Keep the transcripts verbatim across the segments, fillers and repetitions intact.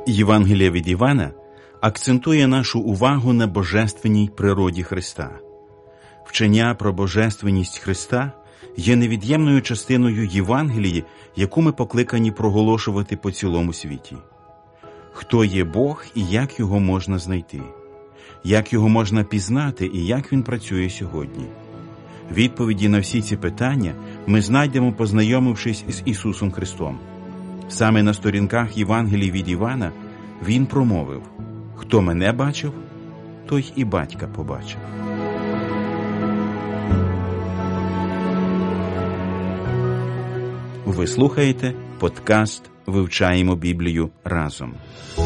Євангеліє від Івана акцентує нашу увагу на божественній природі Христа. Вчення про божественність Христа є невід'ємною частиною Євангелії, яку ми покликані проголошувати по цілому світі. Хто є Бог і як Його можна знайти? Як Його можна пізнати і як Він працює сьогодні? Відповіді на всі ці питання ми знайдемо, познайомившись з Ісусом Христом. Саме на сторінках Євангелії від Івана Він промовив: «Хто мене бачив, той і батька побачив». Ви слухаєте подкаст «Вивчаємо Біблію разом».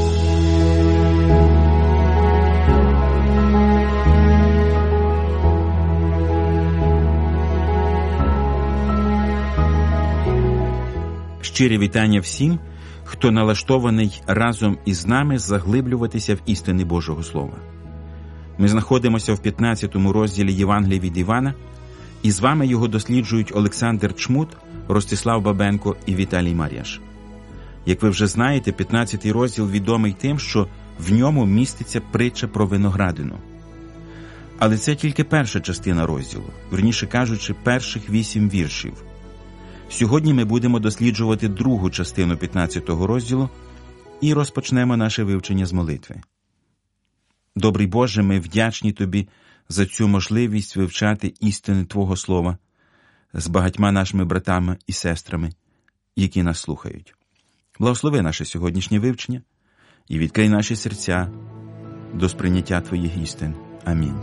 Щирі вітання всім, хто налаштований разом із нами заглиблюватися в істини Божого Слова. Ми знаходимося в п'ятнадцятому розділі Євангелія від Івана, і з вами його досліджують Олександр Чмут, Ростислав Бабенко і Віталій Мар'яш. Як ви вже знаєте, п'ятнадцятий розділ відомий тим, що в ньому міститься притча про виноградину. Але це тільки перша частина розділу, вірніше кажучи, перших вісім віршів. Сьогодні ми будемо досліджувати другу частину п'ятнадцятого розділу і розпочнемо наше вивчення з молитви. Добрий Боже, ми вдячні Тобі за цю можливість вивчати істини Твого Слова з багатьма нашими братами і сестрами, які нас слухають. Благослови наше сьогоднішнє вивчення і відкрий наші серця до сприйняття Твоїх істин. Амінь.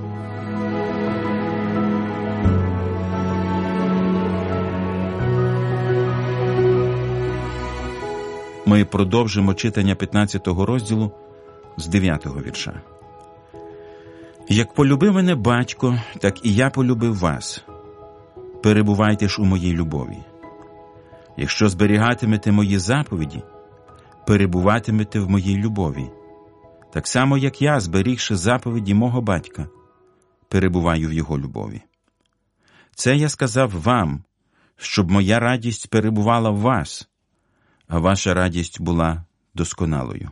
Ми продовжимо читання п'ятнадцятого розділу з дев'ятого вірша. «Як полюбив мене батько, так і я полюбив вас. Перебувайте ж у моїй любові. Якщо зберігатимете мої заповіді, перебуватимете в моїй любові. Так само, як я, зберігши заповіді мого батька, перебуваю в його любові. Це я сказав вам, щоб моя радість перебувала в вас, а ваша радість була досконалою.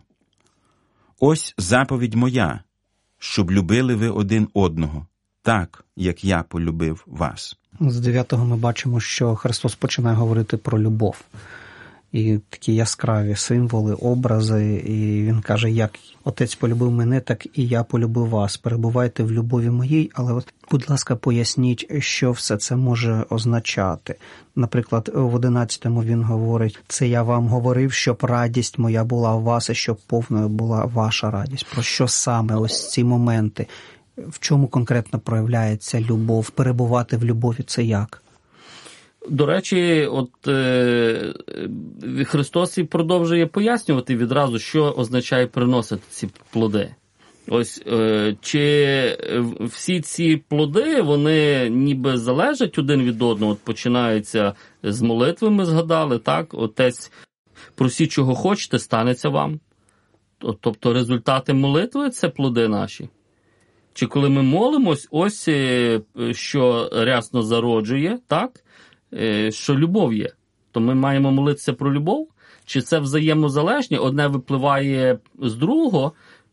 Ось заповідь моя, щоб любили ви один одного, так, як я полюбив вас». З дев'ятого ми бачимо, що Христос починає говорити про любов. І такі яскраві символи, образи, і Він каже, як Отець полюбив мене, так і я полюбив вас. Перебувайте в любові моїй, але, от, будь ласка, поясніть, що все це може означати. Наприклад, в одинадцятому Він говорить, це я вам говорив, щоб радість моя була в вас, і щоб повною була ваша радість. Про що саме ось ці моменти? В чому конкретно проявляється любов? Перебувати в любові – це як? До речі, от е, Христос і продовжує пояснювати відразу, що означає приносити ці плоди. Ось, е, чи всі ці плоди, вони ніби залежать один від одного, от починаються з молитви, ми згадали, так? Отець, просіть, чого хочете, станеться вам. Тобто результати молитви – це плоди наші. Чи коли ми молимось, ось що рясно зароджує, так? Що любов є, то ми маємо молитися про любов? Чи це взаємозалежні, одне випливає з другого,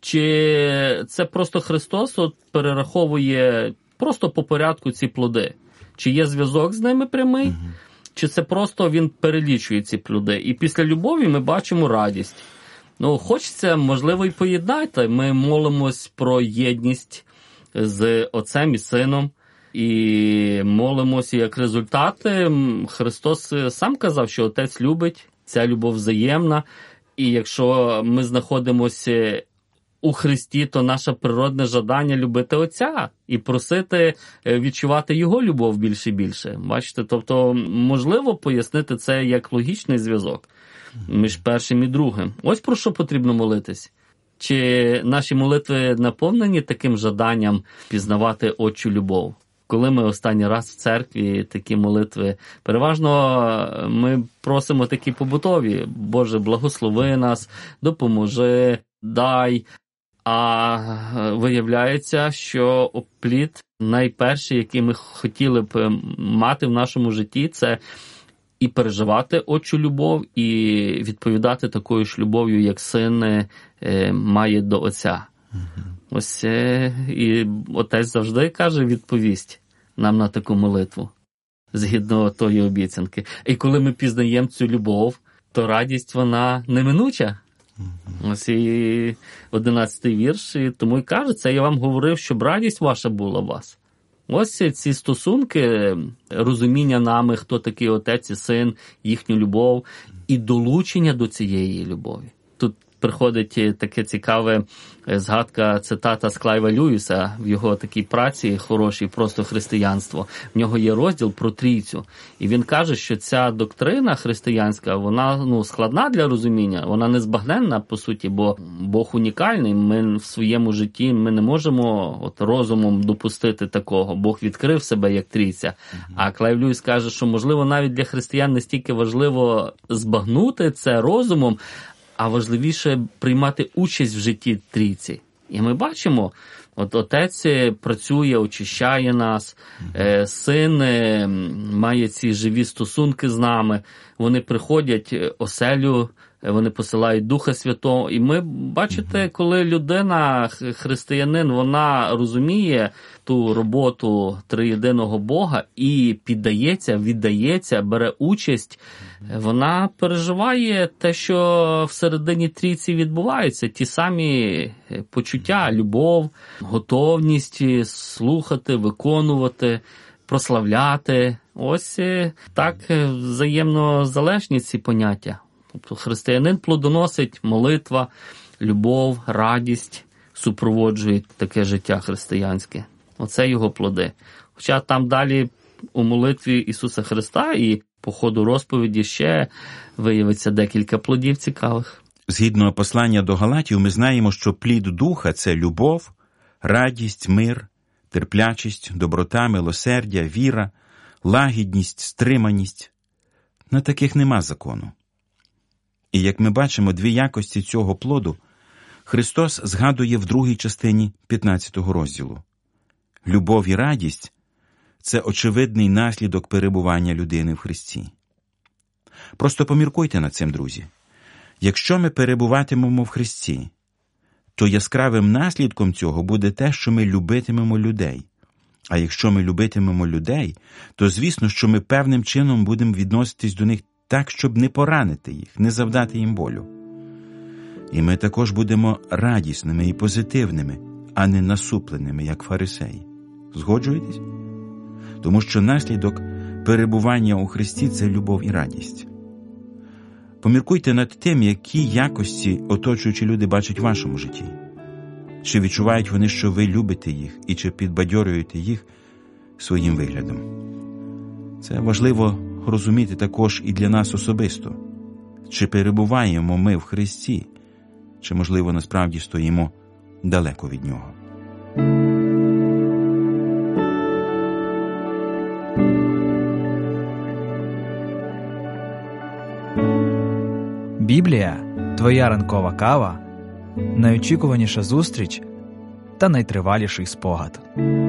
чи це просто Христос от перераховує просто по порядку ці плоди? Чи є зв'язок з ними прямий, угу. Чи це просто Він перелічує ці плоди? І після любові ми бачимо радість. Ну, хочеться, можливо, і поєднати. Ми молимось про єдність з Отцем і Сином, і молимося як результати. Христос сам казав, що Отець любить, ця любов взаємна. І якщо ми знаходимося у Христі, то наше природне жадання любити Отця і просити відчувати Його любов більше і більше. Бачите, тобто можливо пояснити це як логічний зв'язок між першим і другим. Ось про що потрібно молитись. Чи наші молитви наповнені таким жаданням пізнавати Отчу любов? Коли ми останній раз в церкві такі молитви, переважно ми просимо такі побутові. Боже, благослови нас, допоможи, дай. А виявляється, що плід найперший, який ми хотіли б мати в нашому житті, це і переживати отчу любов, і відповідати такою ж любов'ю, як син е, має до отця. Mm-hmm. Ось е, і отець завжди каже, відповість нам на таку молитву, згідно тої обіцянки. І коли ми пізнаємо цю любов, то радість, вона неминуча. Mm-hmm. Ось і одинадцятий вірш, і тому і каже, це я вам говорив, щоб радість ваша була у вас. Ось ці стосунки, розуміння нами, хто такий отець і син, їхню любов і долучення до цієї любові. Тут приходить таке цікаве згадка, цитата з Клайва Льюіса в його такій праці хорошій «Просто християнство». В нього є розділ про трійцю. І він каже, що ця доктрина християнська, вона ну, складна для розуміння, вона незбагненна, по суті, бо Бог унікальний. Ми в своєму житті ми не можемо от, розумом допустити такого. Бог відкрив себе як трійця. Mm-hmm. А Клайв Льюіс каже, що, можливо, навіть для християн не стільки важливо збагнути це розумом, а важливіше приймати участь в житті трійці. І ми бачимо, от отець працює, очищає нас, mm-hmm. син має ці живі стосунки з нами, вони приходять оселю, вони посилають Духа Святого. І ми, бачите, mm-hmm. коли людина, християнин, вона розуміє ту роботу триєдиного Бога і піддається, віддається, бере участь, вона переживає те, що всередині трійці відбувається. Ті самі почуття, любов, готовність слухати, виконувати, прославляти. Ось так взаємно залежні ці поняття. Тобто християнин плодоносить, молитва, любов, радість супроводжують таке життя християнське. Оце його плоди. Хоча там далі у молитві Ісуса Христа і по ходу розповіді ще виявиться декілька плодів цікавих. Згідно послання до Галатів, ми знаємо, що плід Духа – це любов, радість, мир, терплячість, доброта, милосердя, віра, лагідність, стриманість. На таких нема закону. І як ми бачимо, дві якості цього плоду Христос згадує в другій частині п'ятнадцятого розділу. Любов і радість – це очевидний наслідок перебування людини в Христі. Просто поміркуйте над цим, друзі. Якщо ми перебуватимемо в Христі, то яскравим наслідком цього буде те, що ми любитимемо людей. А якщо ми любитимемо людей, то звісно, що ми певним чином будемо відноситись до них так, щоб не поранити їх, не завдати їм болю. І ми також будемо радісними і позитивними, а не насупленими, як фарисеї. Згоджуєтесь? Тому що наслідок перебування у Христі – це любов і радість. Поміркуйте над тим, які якості оточуючі люди бачать в вашому житті. Чи відчувають вони, що ви любите їх, і чи підбадьорюєте їх своїм виглядом. Це важливо розуміти також і для нас особисто. Чи перебуваємо ми в Христі, чи, можливо, насправді стоїмо далеко від Нього. Біблія – твоя ранкова кава, найочікуваніша зустріч та найтриваліший спогад.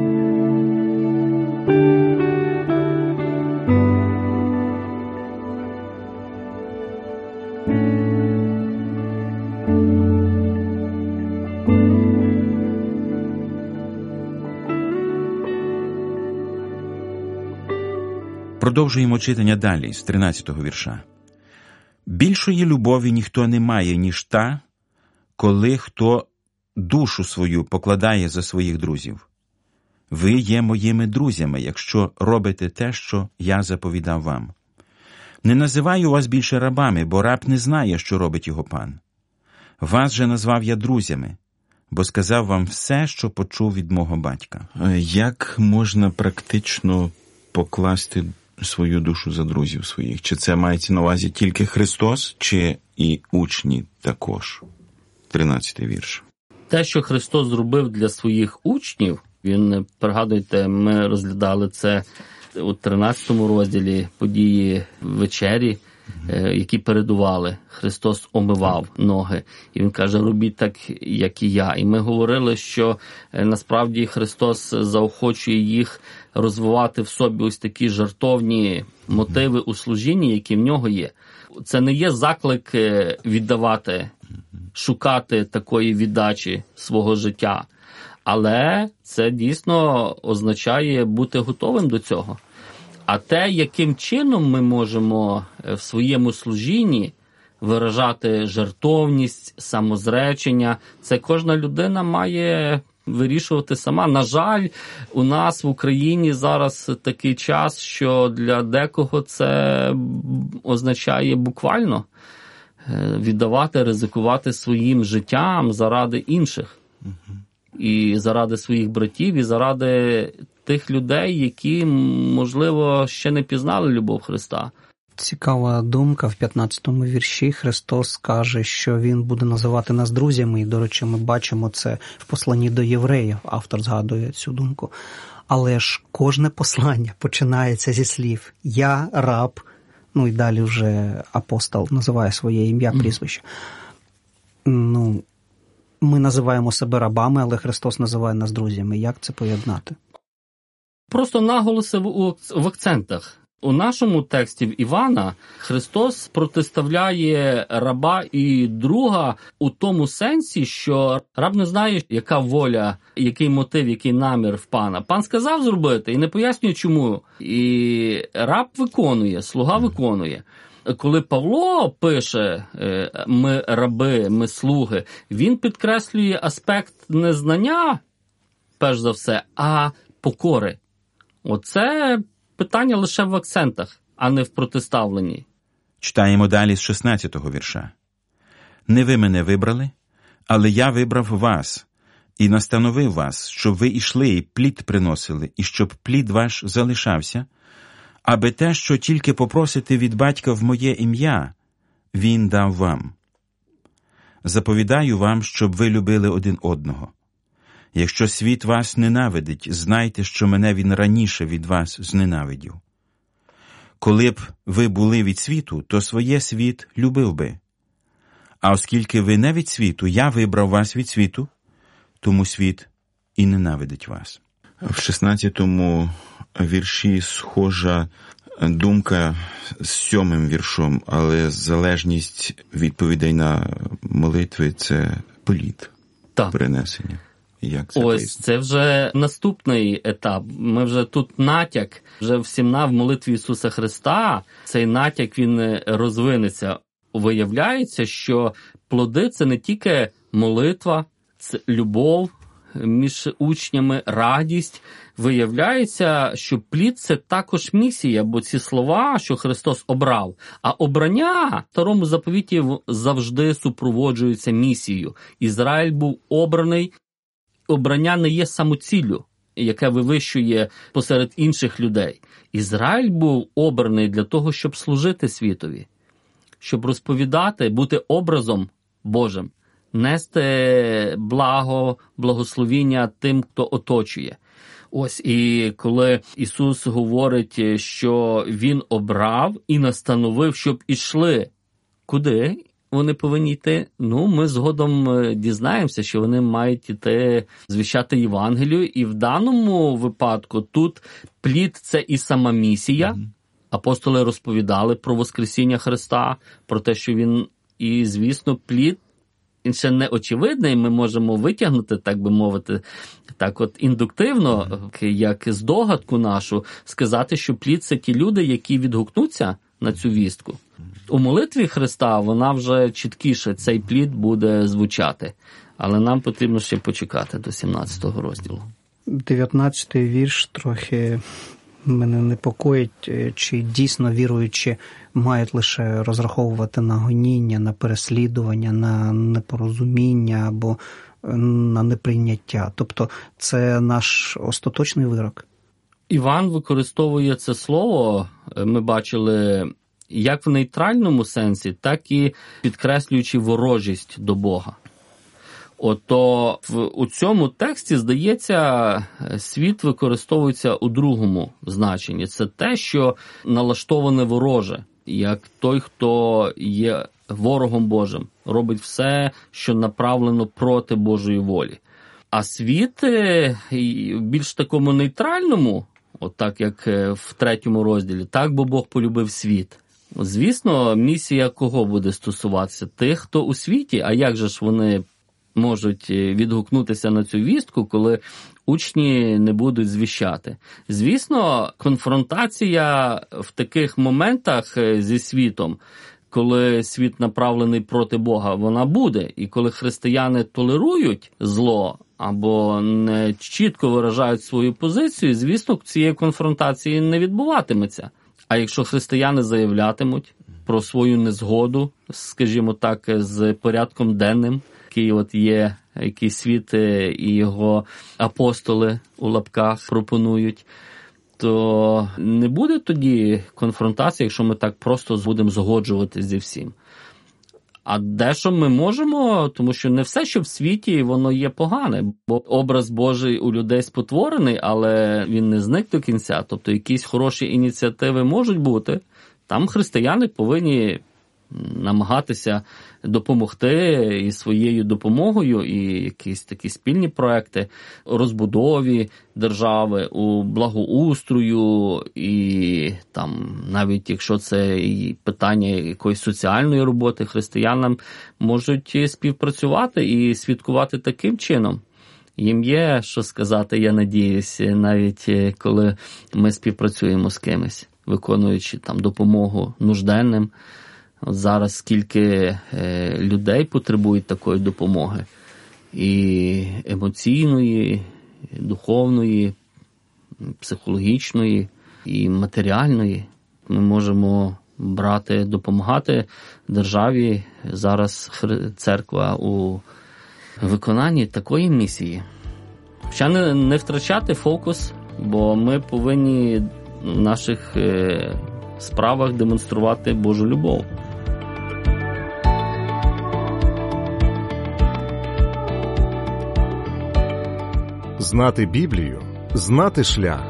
Продовжуємо читання далі, з тринадцятого вірша. «Більшої любові ніхто не має, ніж та, коли хто душу свою покладає за своїх друзів. Ви є моїми друзями, якщо робите те, що я заповідав вам. Не називаю вас більше рабами, бо раб не знає, що робить його пан. Вас же назвав я друзями, бо сказав вам все, що почув від мого батька». Як можна практично покласти свою душу за друзів своїх? Чи це мається на увазі тільки Христос, чи і учні також? тринадцятий вірш. Те, що Христос зробив для своїх учнів, він, пригадуйте, ми розглядали це у тринадцятому розділі події вечері, які передували. Христос омивав ноги. І Він каже, робіть так, як і я. І ми говорили, що насправді Христос заохочує їх розвивати в собі ось такі жертовні мотиви у служінні, які в нього є. Це не є заклик віддавати, шукати такої віддачі свого життя. Але це дійсно означає бути готовим до цього. А те, яким чином ми можемо в своєму служінні виражати жертовність, самозречення, це кожна людина має вирішувати сама. На жаль, у нас в Україні зараз такий час, що для декого це означає буквально віддавати, ризикувати своїм життям заради інших. І заради своїх братів, і заради тих людей, які, можливо, ще не пізнали любов Христа. Цікава думка. В п'ятнадцятому вірші Христос каже, що Він буде називати нас друзями. І, до речі, ми бачимо це в посланні до євреїв. Автор згадує цю думку. Але ж кожне послання починається зі слів «Я раб», ну і далі вже апостол називає своє ім'я, прізвище. Ну, ми називаємо себе рабами, але Христос називає нас друзями. Як це поєднати? Просто наголоси в акцентах. У нашому тексті в Івана Христос протиставляє раба і друга у тому сенсі, що раб не знає, яка воля, який мотив, який намір в пана. Пан сказав зробити і не пояснює чому. І раб виконує, слуга виконує. Коли Павло пише «ми раби, ми слуги», він підкреслює аспект не знання, перш за все, а покори. Оце питання лише в акцентах, а не в протиставленні. Читаємо далі з шістнадцятого вірша. «Не ви мене вибрали, але я вибрав вас і настановив вас, щоб ви ішли і плід приносили, і щоб плід ваш залишався, аби те, що тільки попросите від батька в моє ім'я, він дав вам. Заповідаю вам, щоб ви любили один одного. Якщо світ вас ненавидить, знайте, що мене він раніше від вас зненавидів. Коли б ви були від світу, то своє світ любив би. А оскільки ви не від світу, я вибрав вас від світу, тому світ і ненавидить вас». В шістнадцятому вірші схожа думка з сьомим віршом, але залежність відповідей на молитви – це плід принесення. Як це Ось, пояснити? це вже наступний етап. Ми вже тут натяк, вже в сімна в молитві Ісуса Христа, цей натяк, він розвинеться. Виявляється, що плоди – це не тільки молитва, це любов між учнями, радість. Виявляється, що плід – це також місія, бо ці слова, що Христос обрав, а обрання в Старому заповіті завжди супроводжуються місією. Ізраїль був обраний. Обрання не є самоціллю, яке вивищує посеред інших людей. Ізраїль був обраний для того, щоб служити світові, щоб розповідати, бути образом Божим, нести благо, благословіння тим, хто оточує. Ось, і коли Ісус говорить, що Він обрав і настановив, щоб ішли. Куди вони повинні йти? Ну, ми згодом дізнаємося, що вони мають йти звіщати Євангелію. І в даному випадку тут плід – це і сама місія. Апостоли розповідали про Воскресіння Христа, про те, що Він, і, звісно, плід, він ще не очевидний, ми можемо витягнути, так би мовити, так от індуктивно, як здогадку нашу, сказати, що плід – це ті люди, які відгукнуться на цю вістку. У молитві Христа вона вже чіткіше, цей плід буде звучати. Але нам потрібно ще почекати до сімнадцятого розділу. дев'ятнадцятий вірш трохи мене непокоїть, чи дійсно віруючі мають лише розраховувати на гоніння, на переслідування, на непорозуміння або на неприйняття. Тобто це наш остаточний вирок. Іван використовує це слово, ми бачили, як в нейтральному сенсі, так і підкреслюючи ворожість до Бога. Ото в у цьому тексті, здається, світ використовується у другому значенні. Це те, що налаштоване вороже як той, хто є ворогом Божим, робить все, що направлено проти Божої волі. А світ в більш такому нейтральному, от так як в третьому розділі, так, бо Бог полюбив світ. Звісно, місія кого буде стосуватися? Тих, хто у світі, а як же ж вони можуть відгукнутися на цю вістку, коли учні не будуть звіщати? Звісно, конфронтація в таких моментах зі світом, коли світ направлений проти Бога, вона буде. І коли християни толерують зло або не чітко виражають свою позицію, звісно, цієї конфронтації не відбуватиметься. А якщо християни заявлятимуть про свою незгоду, скажімо так, з порядком денним, який от є, який світ і його апостоли у лапках пропонують, то не буде тоді конфронтації, якщо ми так просто будемо згоджуватися зі всім. А дещо ми можемо, тому що не все, що в світі, воно є погане. Бо образ Божий у людей спотворений, але він не зник до кінця. Тобто якісь хороші ініціативи можуть бути. Там християни повинні намагатися допомогти і своєю допомогою, і якісь такі спільні проекти у розбудові держави, у благоустрою, і там навіть якщо це і питання якоїсь соціальної роботи, християнам можуть співпрацювати і святкувати таким чином. Їм є що сказати, я надіюся, навіть коли ми співпрацюємо з кимось, виконуючи там допомогу нужденним. От зараз скільки е, людей потребують такої допомоги. І емоційної, і духовної, і психологічної, і матеріальної. Ми можемо брати, допомагати державі. Зараз церква у виконанні такої місії. Хоча не, не втрачати фокус, бо ми повинні в наших е, справах демонструвати Божу любов. Знати Біблію – знати шлях.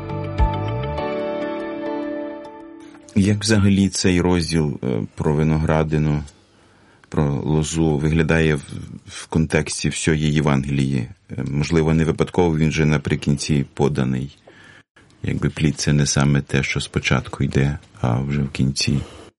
Як взагалі цей розділ про виноградину, про лозу виглядає в, в контексті всієї Євангелії? Можливо, не випадково він же наприкінці поданий. Якби плід – це не саме те, що спочатку йде, а вже в кінці.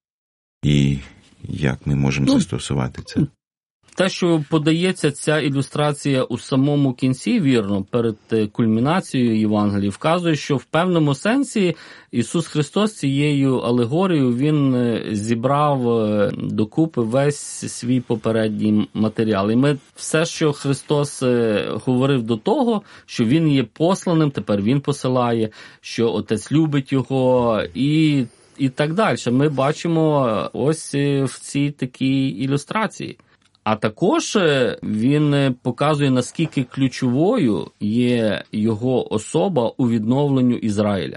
І як ми можемо ну, застосувати це? Те, що подається ця ілюстрація у самому кінці, вірно, перед кульмінацією Євангелії, вказує, що в певному сенсі Ісус Христос цією алегорією, Він зібрав докупи весь свій попередній матеріал. І ми все, що Христос говорив до того, що Він є посланим, тепер Він посилає, що Отець любить Його і, і так далі. Ми бачимо ось в цій такій ілюстрації. А також він показує, наскільки ключовою є його особа у відновленню Ізраїля.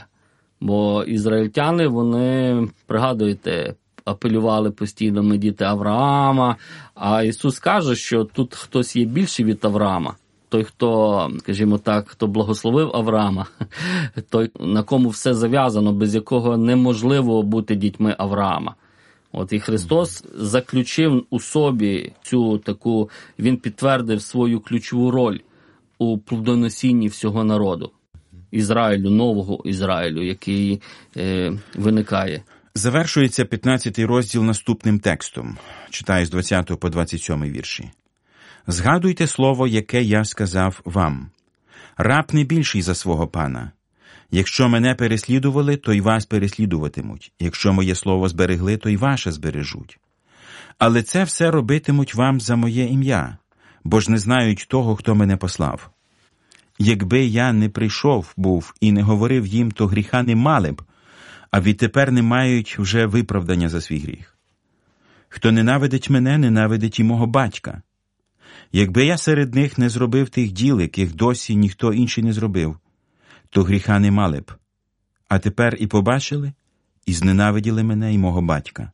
Бо ізраїльтяни, вони, пригадуєте, апелювали постійно, ми діти Авраама, а Ісус каже, що тут хтось є більший від Авраама. Той, хто, скажімо так, хто благословив Авраама, той, на кому все зав'язано, без якого неможливо бути дітьми Авраама. От і Христос заключив у собі цю таку, він підтвердив свою ключову роль у плодоносінні всього народу. Ізраїлю, нового Ізраїлю, який е, виникає. Завершується п'ятнадцятий розділ наступним текстом. Читаю з двадцятого по двадцять сьомий вірші. «Згадуйте слово, яке я сказав вам. Раб не більший за свого пана. Якщо мене переслідували, то й вас переслідуватимуть. Якщо моє слово зберегли, то й ваше збережуть. Але це все робитимуть вам за моє ім'я, бо ж не знають того, хто мене послав. Якби я не прийшов був і не говорив їм, то гріха не мали б, а відтепер не мають вже виправдання за свій гріх. Хто ненавидить мене, ненавидить і мого батька. Якби я серед них не зробив тих діл, яких досі ніхто інший не зробив, то гріха не мали б. А тепер і побачили, і зненавиділи мене і мого батька.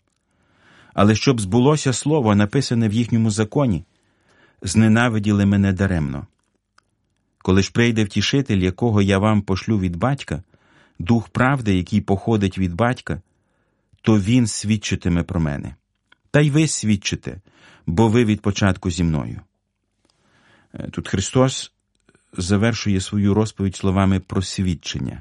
Але щоб збулося слово, написане в їхньому законі, зненавиділи мене даремно. Коли ж прийде втішитель, якого я вам пошлю від батька, дух правди, який походить від батька, то він свідчитиме про мене. Та й ви свідчите, бо ви від початку зі мною». Тут Христос завершує свою розповідь словами про свідчення.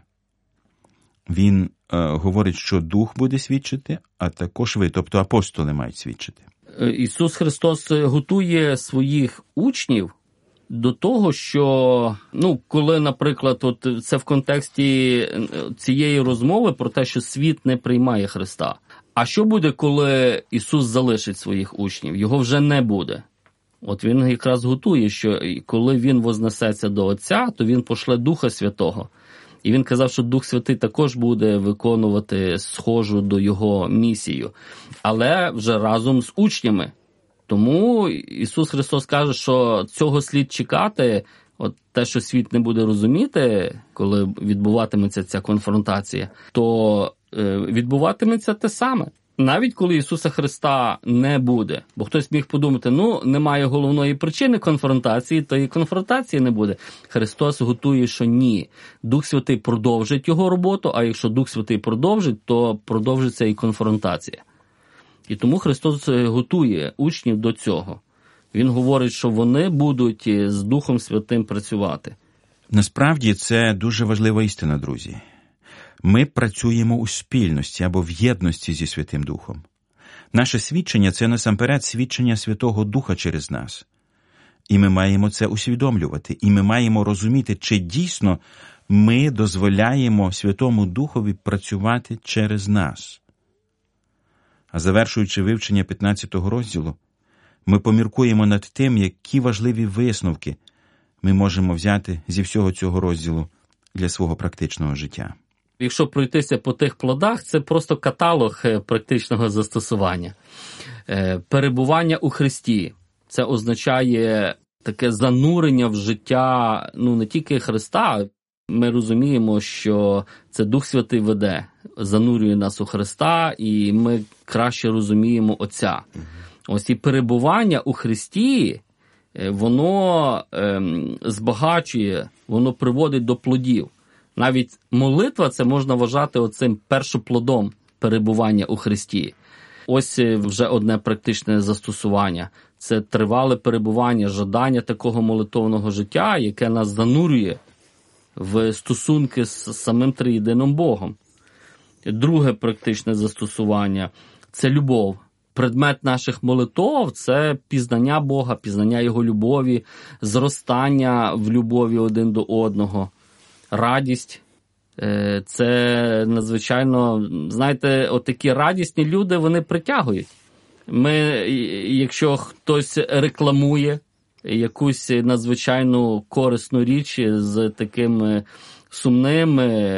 Він е, говорить, що Дух буде свідчити, а також ви, тобто апостоли, мають свідчити. Ісус Христос готує своїх учнів до того, що, ну, коли, наприклад, от це в контексті цієї розмови про те, що світ не приймає Христа. А що буде, коли Ісус залишить своїх учнів? Його вже не буде. От він якраз готує, що коли він вознесеться до Отця, то він пошле Духа Святого. І він казав, що Дух Святий також буде виконувати схожу до його місію, але вже разом з учнями. Тому Ісус Христос каже, що цього слід чекати, от те, що світ не буде розуміти, коли відбуватиметься ця конфронтація, то е, відбуватиметься те саме. Навіть коли Ісуса Христа не буде. Бо хтось міг подумати, ну, немає головної причини конфронтації, то і конфронтації не буде. Христос готує, що ні. Дух Святий продовжить його роботу, а якщо Дух Святий продовжить, то продовжиться і конфронтація. І тому Христос готує учнів до цього. Він говорить, що вони будуть з Духом Святим працювати. Насправді це дуже важлива істина, друзі. Ми працюємо у спільності або в єдності зі Святим Духом. Наше свідчення – це насамперед свідчення Святого Духа через нас. І ми маємо це усвідомлювати, і ми маємо розуміти, чи дійсно ми дозволяємо Святому Духові працювати через нас. А завершуючи вивчення п'ятнадцятого розділу, ми поміркуємо над тим, які важливі висновки ми можемо взяти зі всього цього розділу для свого практичного життя. Якщо пройтися по тих плодах, це просто каталог практичного застосування. Перебування у Христі – це означає таке занурення в життя, ну, не тільки Христа. Ми розуміємо, що це Дух Святий веде, занурює нас у Христа, і ми краще розуміємо Отця. Ось і перебування у Христі, воно ем, збагачує, воно приводить до плодів. Навіть молитва – це можна вважати оцим першоплодом перебування у Христі. Ось вже одне практичне застосування. Це тривале перебування, жадання такого молитовного життя, яке нас занурює в стосунки з самим триєдиним Богом. Друге практичне застосування – це любов. Предмет наших молитов – це пізнання Бога, пізнання Його любові, зростання в любові один до одного. Радість – це надзвичайно, знаєте, отакі радісні люди, вони притягують. Ми, якщо хтось рекламує якусь надзвичайну корисну річ з таким сумним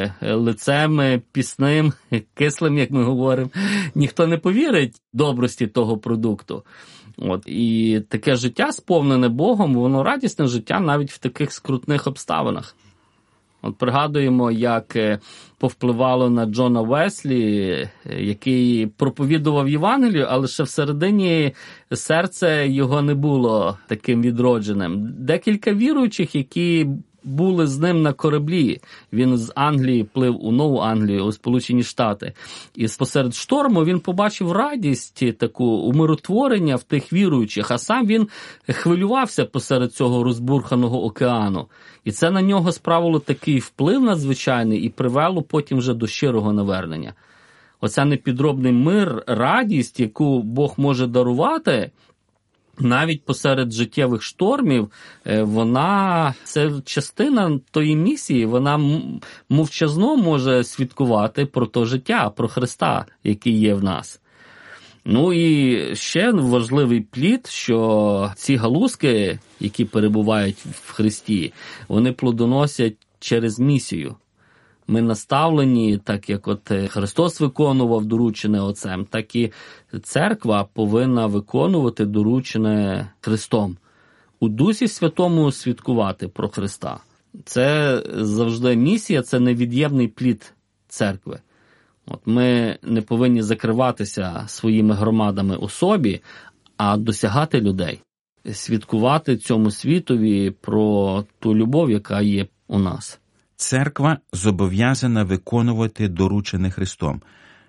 лицем, пісним, кислим, як ми говоримо, ніхто не повірить добрості того продукту. От. І таке життя, сповнене Богом, воно радісне життя навіть в таких скрутних обставинах. От пригадуємо, як повпливало на Джона Веслі, який проповідував Євангелію, але ще всередині серце його не було таким відродженим. Декілька віруючих, які були з ним на кораблі. Він з Англії плив у Нову Англію, у Сполучені Штати. І посеред шторму він побачив радість, таку умиротворення в тих віруючих, а сам він хвилювався посеред цього розбурханого океану. І це на нього справило такий вплив надзвичайний і привело потім вже до щирого навернення. Оця непідробний мир, радість, яку Бог може дарувати, навіть посеред життєвих штормів, вона, це частина тої місії, вона мовчазно може свідкувати про то життя, про Христа, який є в нас. Ну і ще важливий плід, що ці галузки, які перебувають в Христі, вони плодоносять через місію. Ми наставлені, так як от Христос виконував доручене Отцем, так і церква повинна виконувати доручене Христом. У Дусі Святому свідкувати про Христа. Це завжди місія, це невід'ємний плід церкви. От ми не повинні закриватися своїми громадами у собі, а досягати людей. Свідкувати цьому світові про ту любов, яка є у нас. Церква зобов'язана виконувати доручене Христом.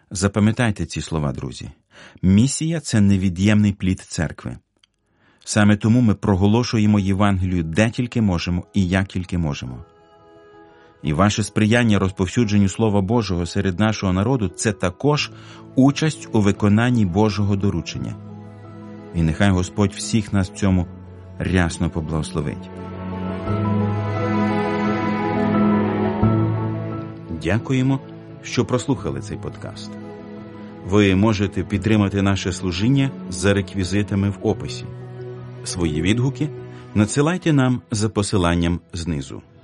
Запам'ятайте ці слова, друзі. Місія – це невід'ємний плід церкви. Саме тому ми проголошуємо Євангелію де тільки можемо і як тільки можемо. І ваше сприяння розповсюдженню Слова Божого серед нашого народу – це також участь у виконанні Божого доручення. І нехай Господь всіх нас в цьому рясно поблагословить. Дякуємо, що прослухали цей подкаст. Ви можете підтримати наше служіння за реквізитами в описі. Свої відгуки надсилайте нам за посиланням знизу.